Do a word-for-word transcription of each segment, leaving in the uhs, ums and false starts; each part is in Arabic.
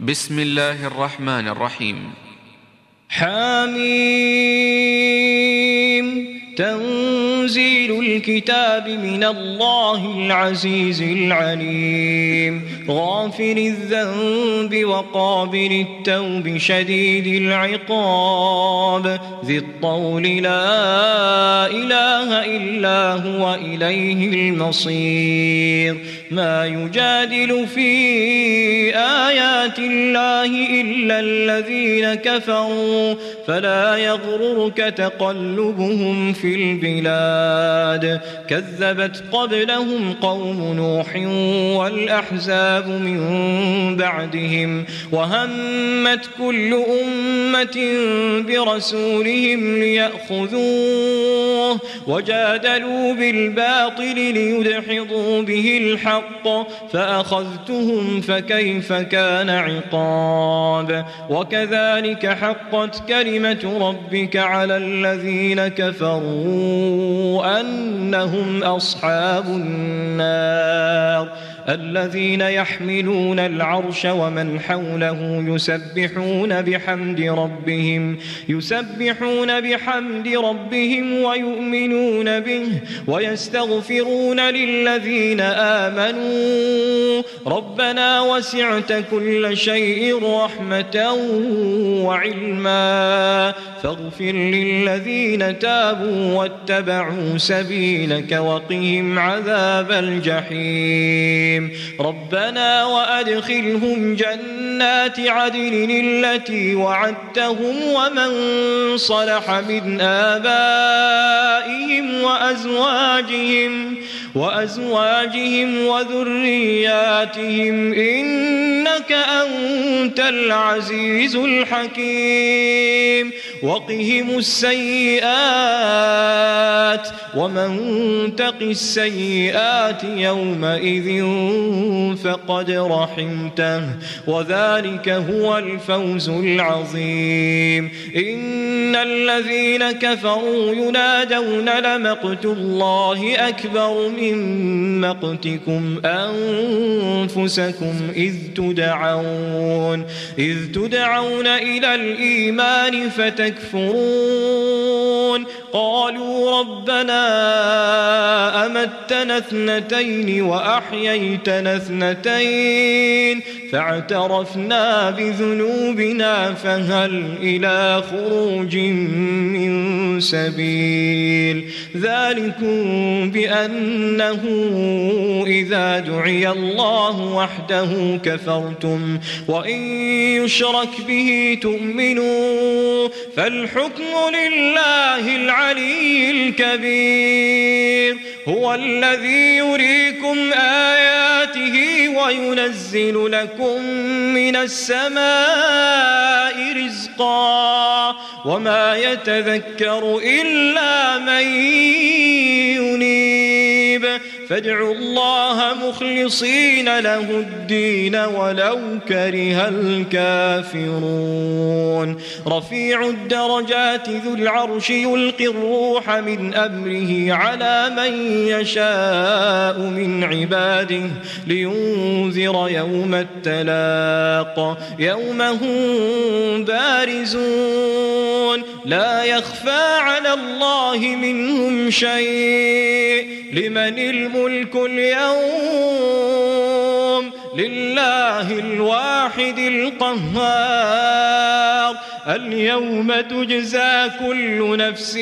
بسم الله الرحمن الرحيم. حميم. تنزيل الكتاب من الله العزيز العليم. غافر الذنب وقابل التوب شديد العقاب ذي الطول لا إله إلا هو إليه المصير. ما يجادل في آيات الله إلا الذين كفروا فلا يغررك تقلبهم في البلاد. كذبت قبلهم قوم نوح والأحزاب من بعدهم وهمت كل أمة برسولهم ليأخذوه وجادلوا بالباطل ليدحضوا به الحق فأخذتهم فكيف كان عقاب. وكذلك حقت كلمة ربك على الذين كفروا أنهم أصحاب النار. الذين يحملون العرش ومن حوله يسبحون بحمد ربهم يسبحون بحمد ربهم ويؤمنون به ويستغفرون للذين آمنوا ربنا وسعت كل شيء رحمة وعلما فاغفر للذين تابوا واتبعوا سبيلك وقهم عذاب الجحيم. ربنا وأدخلهم جنات عدن التي وعدتهم ومن صلح من آبائهم وأزواجهم وأزواجهم وذرياتهم إنك أنت العزيز الحكيم. وقهم السيئات ومن تق السيئات يومئذ فقد رحمته وذلك هو الفوز العظيم. إن الذين كفروا ينادون لمقت الله أكبر من مقتكم أنفسكم إذ تدعون إذ تدعون إلى الإيمان فتكفرون. قالوا ربنا أمتنا اثنتين وأحييتنا اثنتين فاعترفنا بذنوبنا فهل إلى خروج من سبيل. ذلكم بأنه إذا دعي الله وحده كفرتم وإن يشرك به تؤمنوا فالحكم لله العلي الكبير. هو الذي يريكم آياته وينزل لكم من السماء رزقا وما يتذكر إلا من ينيب. فادعوا الله مخلصين له الدين ولو كره الكافرون. رفيع الدرجات ذو العرش يلقي الروح من أمره على من يشاء من عباده لينذر يوم التلاق يوم هم بارزون لا يخفى على الله منهم شيء. لمن الملك اليوم لله الواحد القهار. اليوم تجزى كل نفس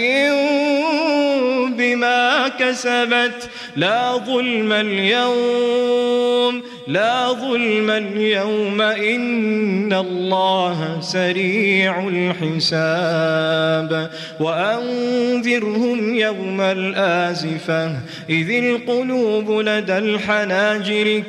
بما كسبت لا ظلم اليوم لا ظلم اليوم إن الله سريع الحساب. وأنذرهم يوم الآزفة إذ القلوب لدى الحناجر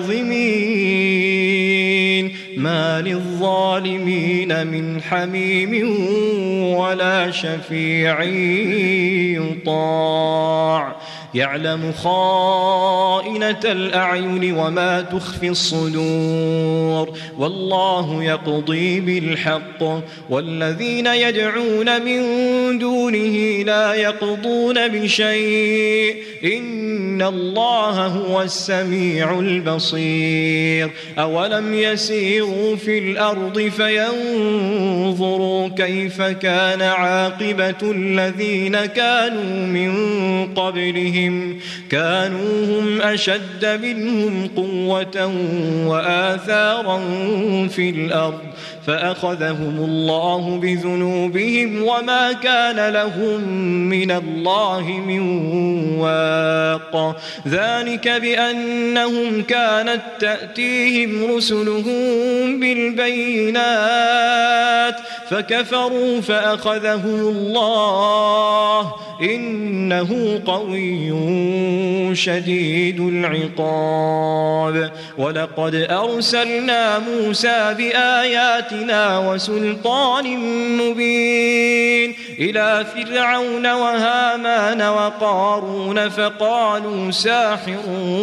كاظمين ما للظالمين من حميم ولا شفيع يطاع. يعلم خائنة الأعين وما تخفي الصدور والله يقضي بالحق والذين يدعون من دونه لا يقضون بشيء إن الله هو السميع البصير أولم يسيروا في الأرض فينظروا كيف كان عاقبة الذين كانوا من قبلهم كانوا هم أشد منهم قوة وآثارا في الأرض فأخذهم الله بذنوبهم وما كان لهم من الله من واق ذلك بأنهم كانت تأتيهم رسلهم بالبينات فكفروا فأخذهم الله إنه قوي شديد العقاب ولقد أرسلنا موسى بآياتنا وسلطان مبين إلى فرعون وهامان وقارون فقالوا ساحر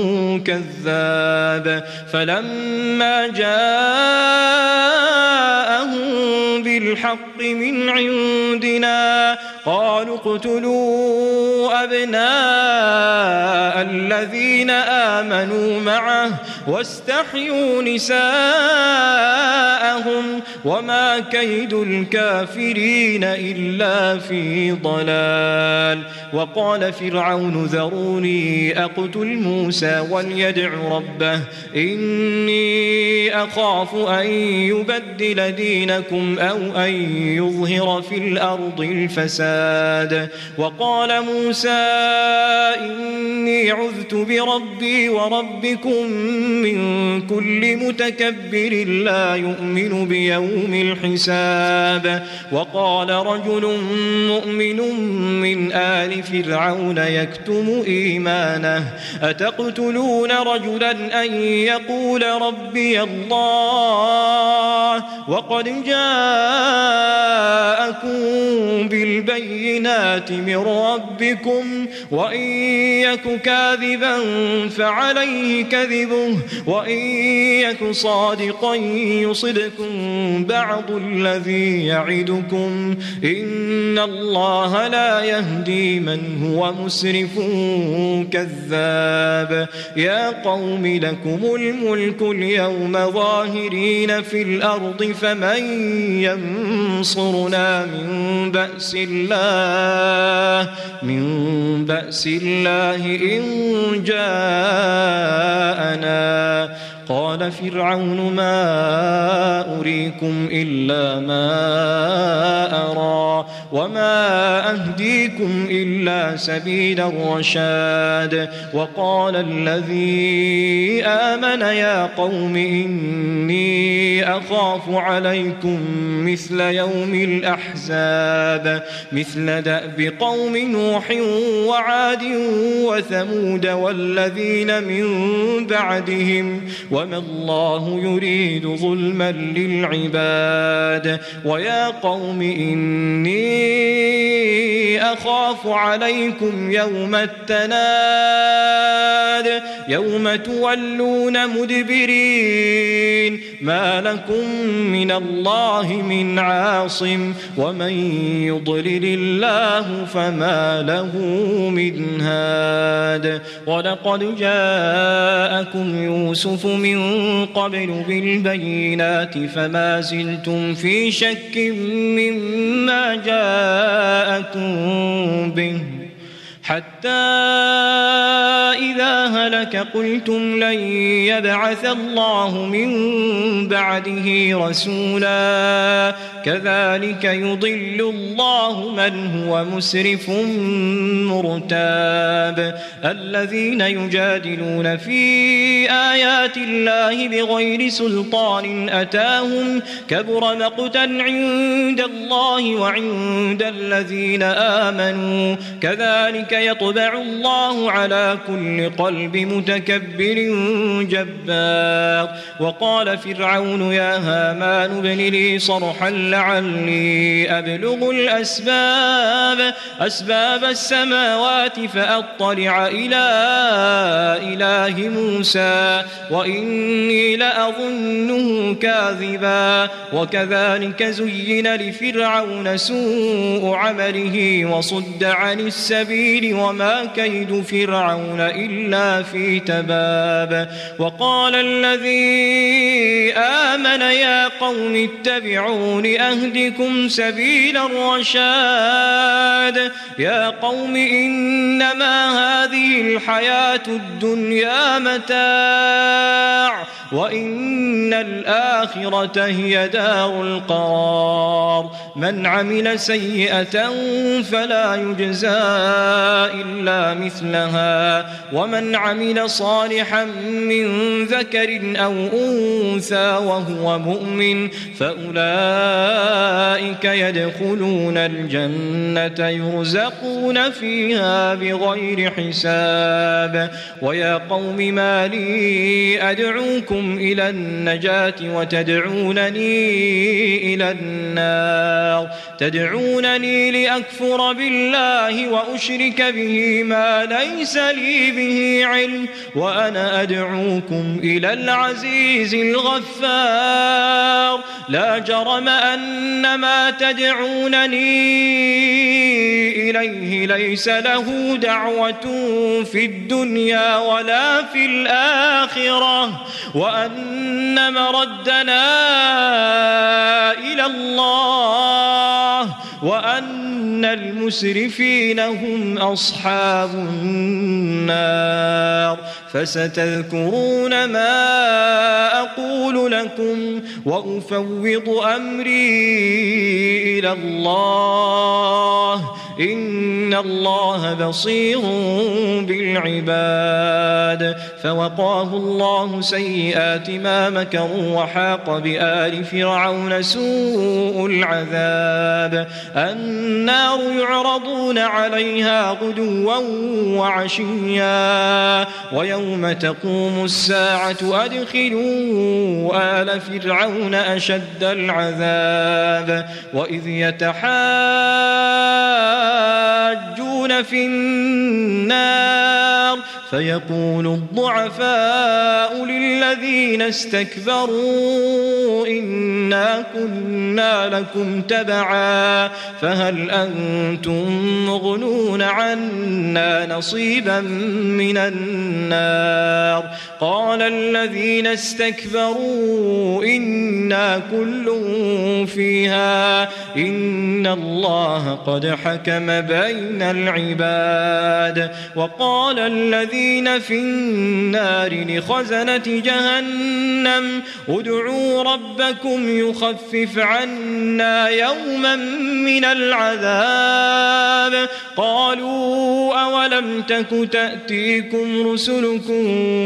كذاب فلما جاءهم بالحق من عندنا قالوا اقتلوا أبناء الذين آمنوا معه واستحيوا نساءهم وما كيد الكافرين إلا في ضلال وقال فرعون ذروني أقتل موسى وليدع ربه إني أخاف أن يبدل دينكم أو أن يظهر في الأرض الفساد وقال موسى إني عذت بربي وربكم من كل متكبر لا يؤمن بيوم الحساب وقال رجل مؤمن من آل فرعون يكتم إيمانه أتقتلون رجلا أن يقول ربي الله وقد جاءكم بالبينات من ربكم وإن يك كاذبا فعليه كذبه وإن يك صادقا يصدكم بعض الذي يعدكم إن الله لا يهدي من هو مسرف كذاب يا قوم لكم الملك اليوم ظاهرين في الأرض فمن ينصرنا من بأس الله من بأس الله إن جاءنا قال فرعون ما أريكم إلا ما أرى وما أهديكم إلا سبيل الرشاد وقال الذي آمن يا قوم إني أخاف عليكم مثل يوم الأحزاب مثل دأب قوم نوح وعاد وثمود والذين من بعدهم وما الله يريد ظلما للعباد ويا قوم إني أخاف عليكم يوم التناد يوم تولون مدبرين ما لكم من الله من عاصم ومن يضلل الله فما له من هاد ولقد جاءكم يوسف من قبل بالبينات فما زلتم في شك مما جاءكم به حتى إذا هلك قلتم لن يبعث الله من بعده رسولا كذلك يضل الله من هو مسرف مرتاب الذين يجادلون في آيات الله بغير سلطان أتاهم كبر مقتا عند الله وعند الذين آمنوا كذلك يطبع الله على كل كل قلب متكبر جبار. وقال فرعون يا هامان ابن لي صرحا لعلي أبلغ الأسباب أسباب السماوات فأطلع إلى إله موسى وإني لأظنه كاذبا. وكذلك زين لفرعون سوء عمله وصد عن السبيل وما كيد فرعون إلا في تباب. وقال الذي آمن يا قوم اتبعون أهدكم سبيل الرشاد. يا قوم إنما هذه الحياة الدنيا متاع وإن الآخرة هي دار القرار. من عمل سيئة فلا يجزى إلا مثلها ومن عمل صالحا من ذكر أو أنثى وهو مؤمن فأولئك يدخلون الجنة يرزقون فيها بغير حساب. ويا قوم ما لي أدعوكم إلى النجاة وتدعونني إلى النار تدعونني لأكفر بالله وأشرك به ما ليس لي به علم وأنا أدعوكم إلى العزيز الغفار. لا جرم أن ما تدعونني إليه ليس له دعوة في الدنيا ولا في الآخرة وأن مردنا إلى الله وأن المسرفين هم أصحاب النار. فستذكرون ما أقول لكم وأفوض أمري إلى الله إن الله بصير بالعباد. فوقاه الله سيئات ما مكروا وحاق بآل فرعون سوء العذاب. النار يعرضون عليها غدوا وعشيا ويوم تقوم الساعة أدخلوا آل فرعون أشد العذاب. وإذ يتحاجون في النار فيقول الضعفاء للذين استكبروا إنا كنا لكم تبعا فهل أنتم مغنون عنا نصيبا من النار. قال الذين استكبروا إنا كل فيها إن الله قد حكم بين العباد. وقال الذين في النار لخزنة جهنم ادعوا ربكم يخفف عنا يوما من العذاب. قالوا أولم تك تأتيكم رسلكم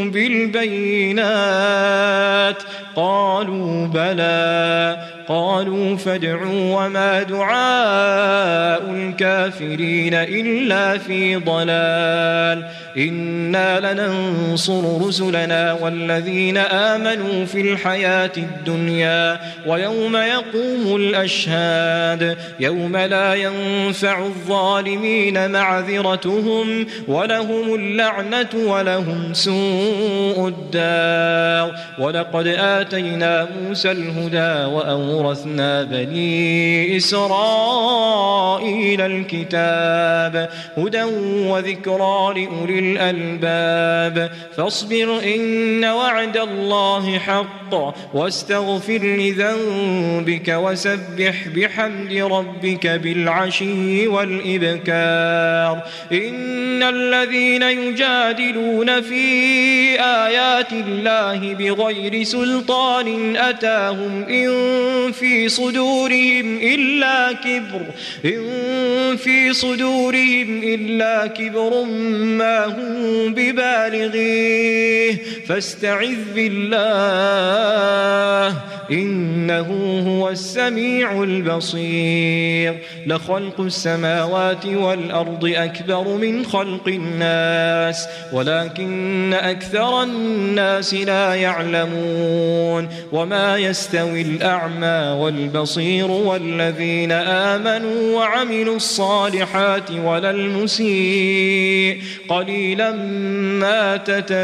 بالبينات قالوا بلى قالوا فادعوا وما دعاء الكافرين إلا في ضلال. إنا لننصر رسلنا والذين آمنوا في الحياة الدنيا ويوم يقوم الأشهاد يوم لا ينفع الظالمين معذرتهم ولهم اللعنة ولهم سوء الدار. ولقد آتينا موسى الهدى وأورثنا بني إسرائيل الكتاب هدى وذكرى لأولي الألباب. فاصبر إن وعد الله حق واستغفر لذنبك وسبح بحمد ربك بالعشي والإبكار. إن الذين يجادلون في آيات الله بغير سلطان أتاهم إن في صدورهم إلا كبر إن في صدورهم إلا كبر ما هم ببالغيه فاستعذ بالله إنه هو السميع البصير لخلق السماوات والأرض أكبر من خلق الناس ولكن أكثر الناس لا يعلمون وما يستوي الأعمى والبصير والذين آمنوا وعملوا الصالحات ولا المسيء قليلا ما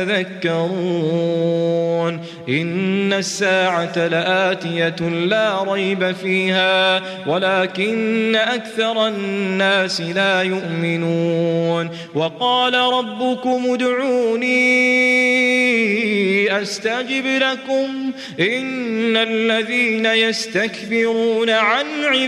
تتذكرون إن الساعة لآتية لا ريب فيها ولكن أكثر الناس لا يؤمنون وقال ربكم ادعوني أستجب لكم إن الذين يستكبرون عن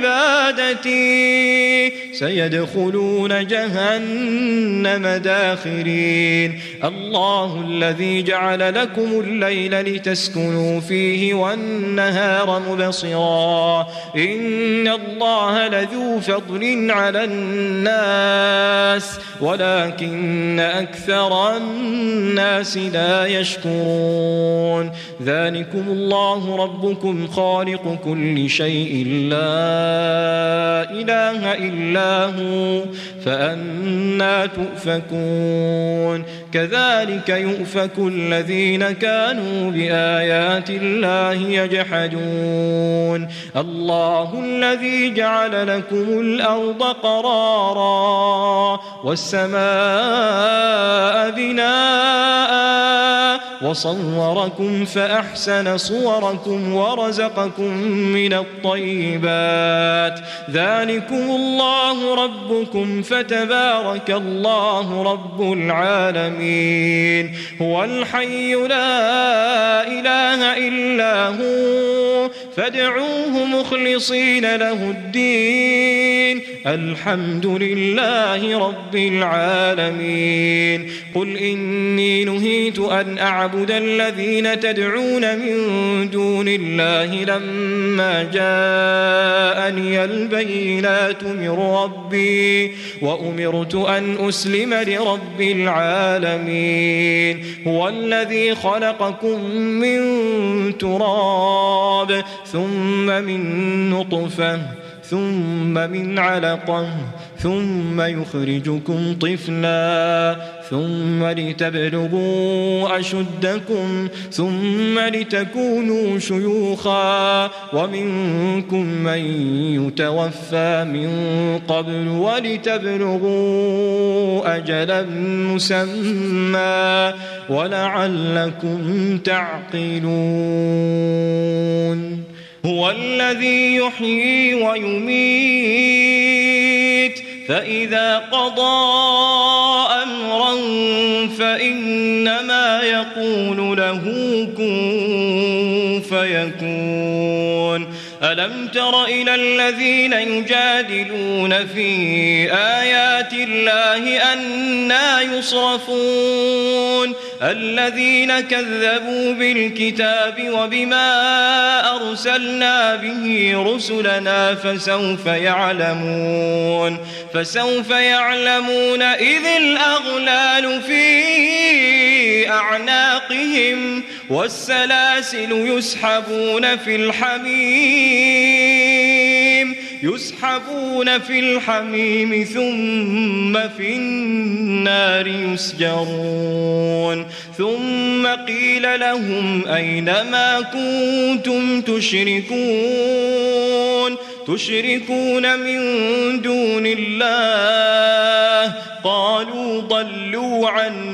عبادتي سيدخلون جهنم داخرين الله الذي جعل لكم الليل لتسكنوا فيه والنهار مبصرا إن الله لذو فضل على الناس ولكن أكثر الناس لا يشكرون ذلكم الله ربكم خالق كل شيء لا إله إلا هو فأنى تؤفكون كذلك يؤفك الذين كانوا بآيات الله يجحدون الله الذي جعل لكم الأرض قرارا والسماء بناء وصوركم فأحسن صوركم ورزقكم من الطيبات ذلكم الله ربكم فتبارك الله رب العالمين هو الحي لا إله إلا هو فادعوه مخلصين له الدين الحمد لله رب العالمين قل إني نهيت أن أعبد الذين تدعون من دون الله لما جاءني البينات من ربي وأمرت أن أسلم لرب العالمين هو الذي خلقكم من تراب ثم من نطفة ثم من علقة ثم يخرجكم طفلا ثم لتبلغوا أشدكم ثم لتكونوا شيوخا ومنكم من يتوفى من قبل ولتبلغوا أجلا مسمى ولعلكم تعقلون هو الذي يحيي ويميت فإذا قضى أمرا فإنما يقول له كن فيكون ألم تر إلى الذين يجادلون في آيات الله أنى يصرفون الذين كذبوا بالكتاب وبما أرسلنا به رسلنا فسوف يعلمون فسوف يعلمون إذ الأغلال في أعناقهم والسلاسل يسحبون في الحميم يسحبون في الحميم ثم في النار يسجرون ثم قيل لهم أين ما كنتم تشركون تشركون من دون الله قالوا ضلوا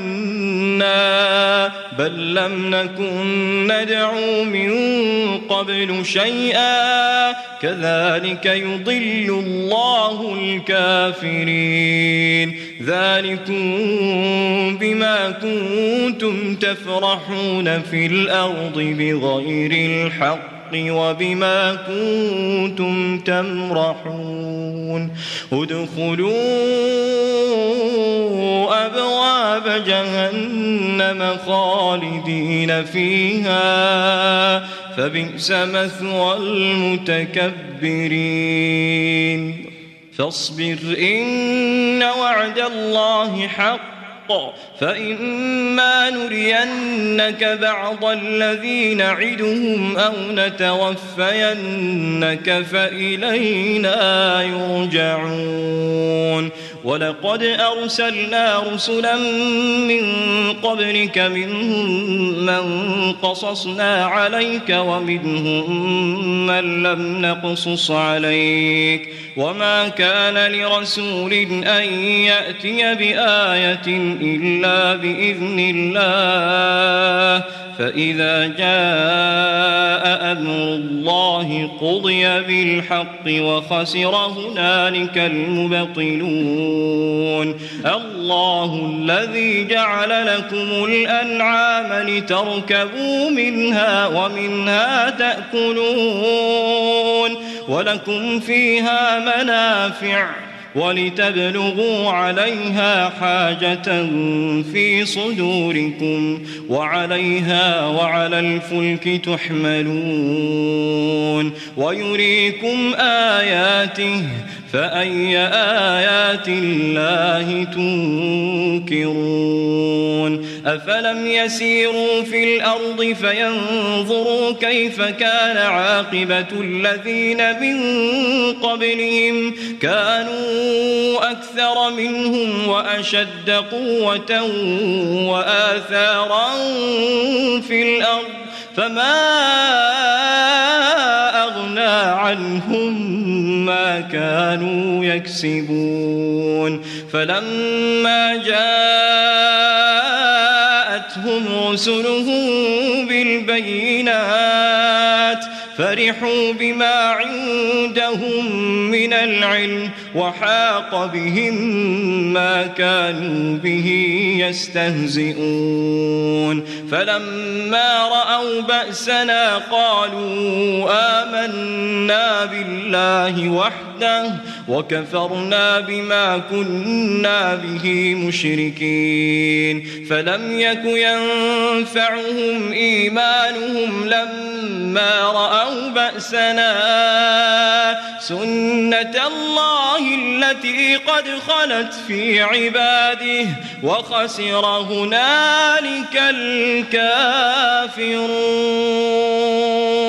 عنا بل لم نكن ندعو من قبل شيئا كذلك يضل الله الكافرين ذلكم بما كنتم تفرحون في الأرض بغير الحق وبما كنتم تمرحون ادخلوا أبواب جهنم خالدين فيها فبئس مثوى المتكبرين فاصبر إن وعد الله حق فإما نرينك بعض الذي نعدهم أو نتوفينك فإلينا يرجعون ولقد أرسلنا رسلا من قبلك منهم من قصصنا عليك ومنهم من لم نقصص عليك وما كان لرسول أن يأتي بآية إلا بإذن الله فإذا جاء أمر الله قضي بالحق وخسر هنالك المبطلون الله الذي جعل لكم الأنعام لتركبوا منها ومنها تأكلون ولكم فيها منافع ولتبلغوا عليها حاجة في صدوركم وعليها وعلى الفلك تحملون ويريكم آياته فأي آيات الله تنكرون أفلم يسيروا في الأرض فينظروا كيف كان عاقبة الذين من قبلهم كانوا أكثر منهم وأشد قوة وآثارا في الأرض فما أغنى عنهم ما كانوا يكسبون فلما جاءتهم رسلهم بالبينات فرحوا بما عندهم من العلم وحاق بهم ما كانوا به يستهزئون فلما رأوا بأسنا قالوا آمنا بالله وحده وكفرنا بما كنا به مشركين فلم يك ينفعهم إيمانهم لما رأوا بأسنا سنة الله التي قد خلت في عباده وخسر هنالك الكافرون.